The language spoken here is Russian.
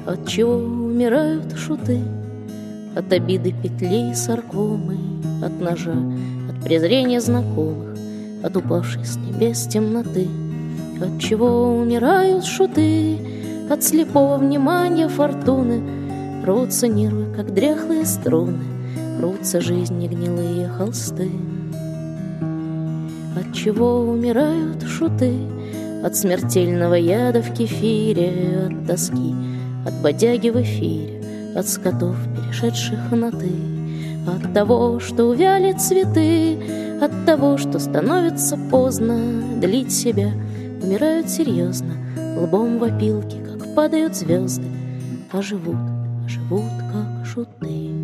От чего умирают шуты? От обиды петли саркомы, от ножа, от презрения знакомых, от упавшей с небес темноты. От чего умирают шуты? От слепого внимания фортуны. Рвутся нервы, как дряхлые струны, рвутся жизни гнилые холсты. От чего умирают шуты? От смертельного яда в кефире, от тоски, от бодяги в эфире, от скотов, перешедших на «ты», от того, что увяли цветы, от того, что становится поздно длить себя. Умирают серьезно, лбом в опилки, как падают звезды, а живут как шуты.